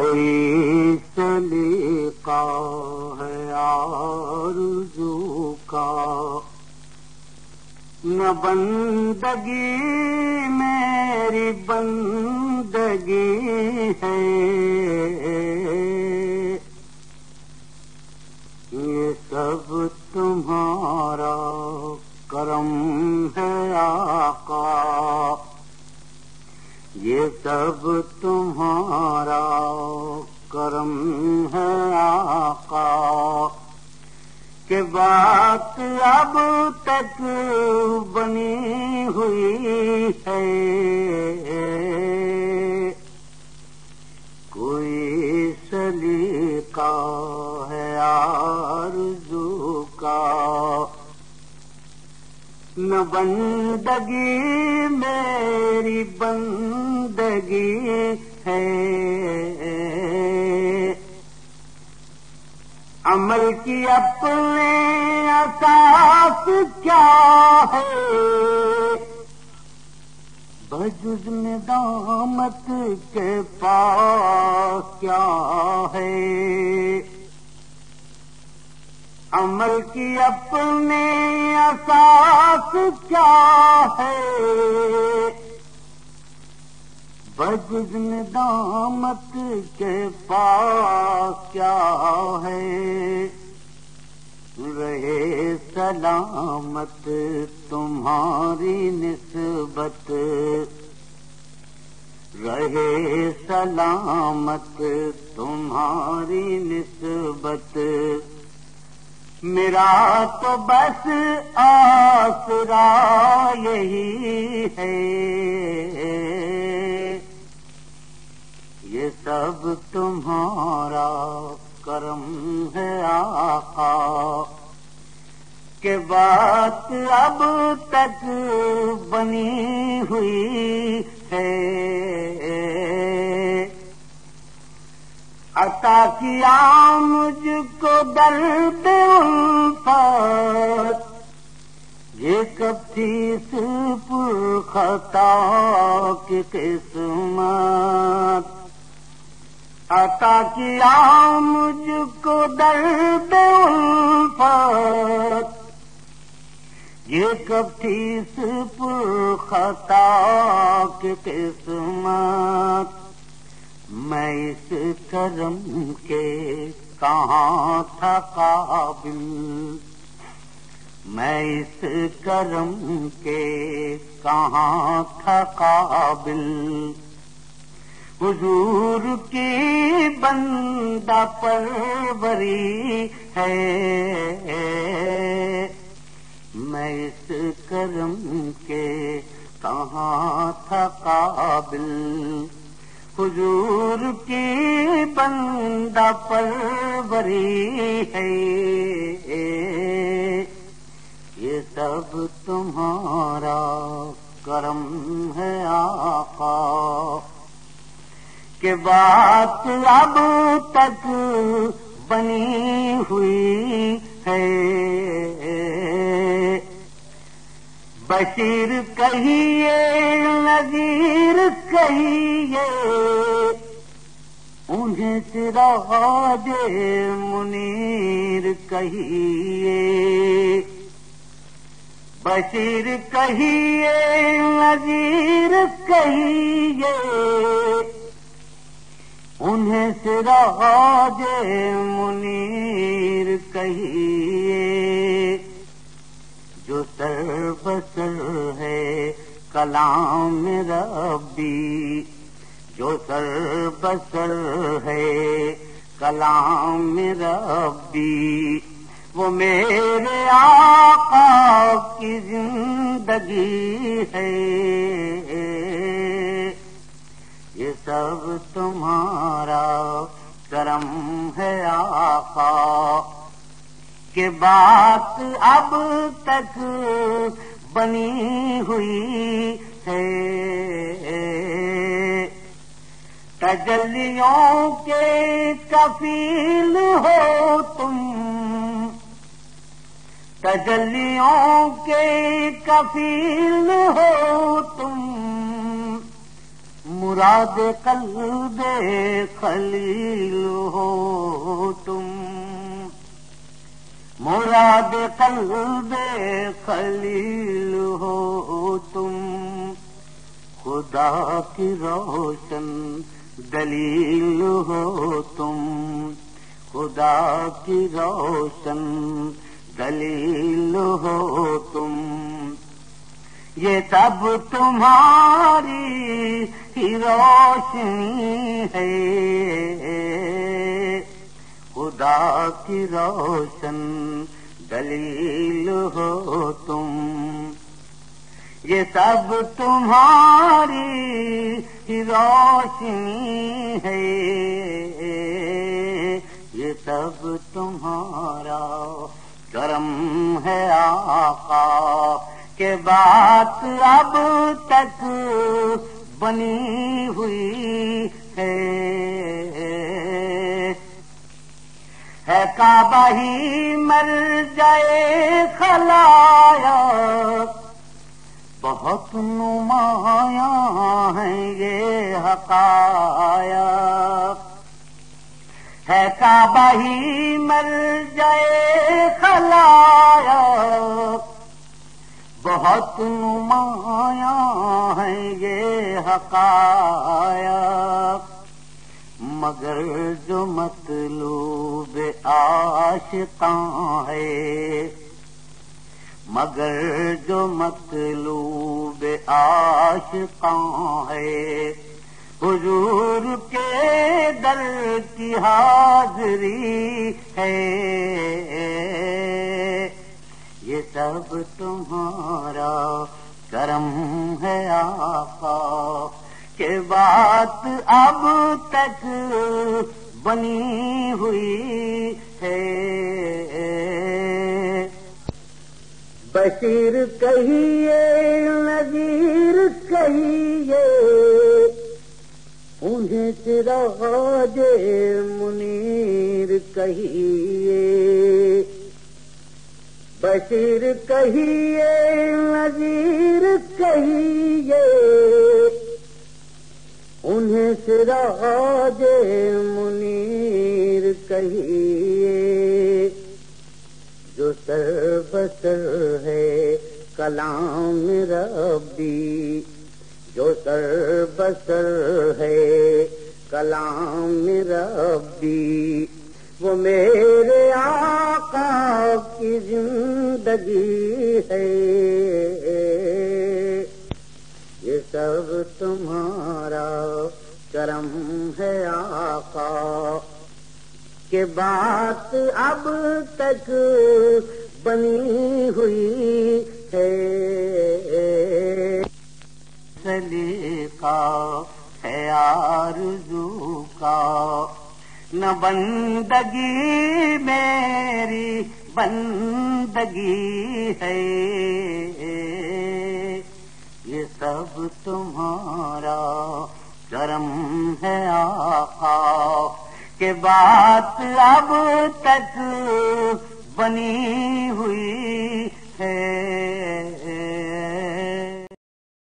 کوئی سلیقہ ہے آرزو کا، نہ بندگی میری بندگی ہے، یہ سب تمہارا کرم ہے آقا، یہ سب تمہارا کرم ہے آقا، کہ بات اب تک بنی ہوئی ہے، کوئی سلیقہ ہے آرزو کا، نہ بندگی میری بندگی ہے، عمل کی اپنے اساس کیا ہے، بجز ندامت کے پاس کیا ہے، عمل کی اپنے اساس کیا ہے، بجز ندامت کے پاس کیا ہے، رہے سلامت تمہاری نسبت، رہے سلامت تمہاری نسبت، میرا تو بس آسرا یہی ہے، یہ سب تمہارا کرم ہے آقا، کہ بات اب تک بنی ہوئی ہے، عطا کیا مجھ کو درد الفت، یہ کب تھی اس پر خطا کی قسمت، عطا کیا مجھ کو درد الفت، یہ کب تھی اس پر خطا کی قسمت، میں اس کرم کے کہاں تھا قابل، میں اس کرم کے کہاں تھا قابل، حضور کی بندہ پروری ہے، میں اس کرم کے کہاں تھا قابل، حضور کی بندہ پروری ہے، یہ سب تمہارا کرم ہے آقا، کہ بات اب تک بنی ہوئی ہے، بشیر کہیے نذیر کہیے، انہیں سراج منیر کہیے، بشیر کہیے نذیر کہیے، انہیں سراج منیر کہیے، جو سر بسر ہے کلام ربی، جو سر بسر ہے کلام ربی، وہ میرے آقا کی زندگی ہے، یہ سب تمہارا کرم ہے آقا، کہ بات اب تک بنی ہوئی ہے، تجلیوں کے کفیل ہو تم، تجلیوں کے کفیل ہو تم، مراد قلب خلیل ہو تم، مراد قلب خلیل ہو تم، خدا کی روشن دلیل ہو تم، خدا کی روشن دلیل ہو تم، یہ سب تمہاری ہی روشنی ہے، خدا کی روشن دلیل ہو تم، یہ سب تمہاری ہی روشنی ہے، یہ سب تمہارا کرم ہے آقا، کہ بات اب تک بنی ہوئی ہے کعبہ ہی مر جائے خلائق، بہت نمایاں ہیں یہ حقائق، ہے کعبہ ہی مر جائے خلائق، بہت نمایاں ہیں یہ حقائق، مگر جو مطلوب عاشقاں ہے، مگر جو مطلوب عاشقاں ہے، حضور کے در کی حاضری ہے، یہ سب تمہارا کرم ہے آقا، کہ بات اب تک بنی ہوئی ہے، بشیر کہیے نذیر کہیے، انہیں سراج منیر کہیے، بشیر کہیے نذیر کہیے، انہیں سراج منیر کہیے، جو سر بسر ہے کلام ربی، جو سر بسر ہے کلام ربی، وہ میرے آقا کی زندگی ہے، یہ سب تمہارا کرم ہے آقا، کہ بات اب تک بنی ہوئی ہے، سلیقہ ہے آرزو کا، نہ بندگی میری بندگی ہے، یہ سب تمہارا کرم ہے آقا، کہ بات اب تک بنی ہوئی ہے۔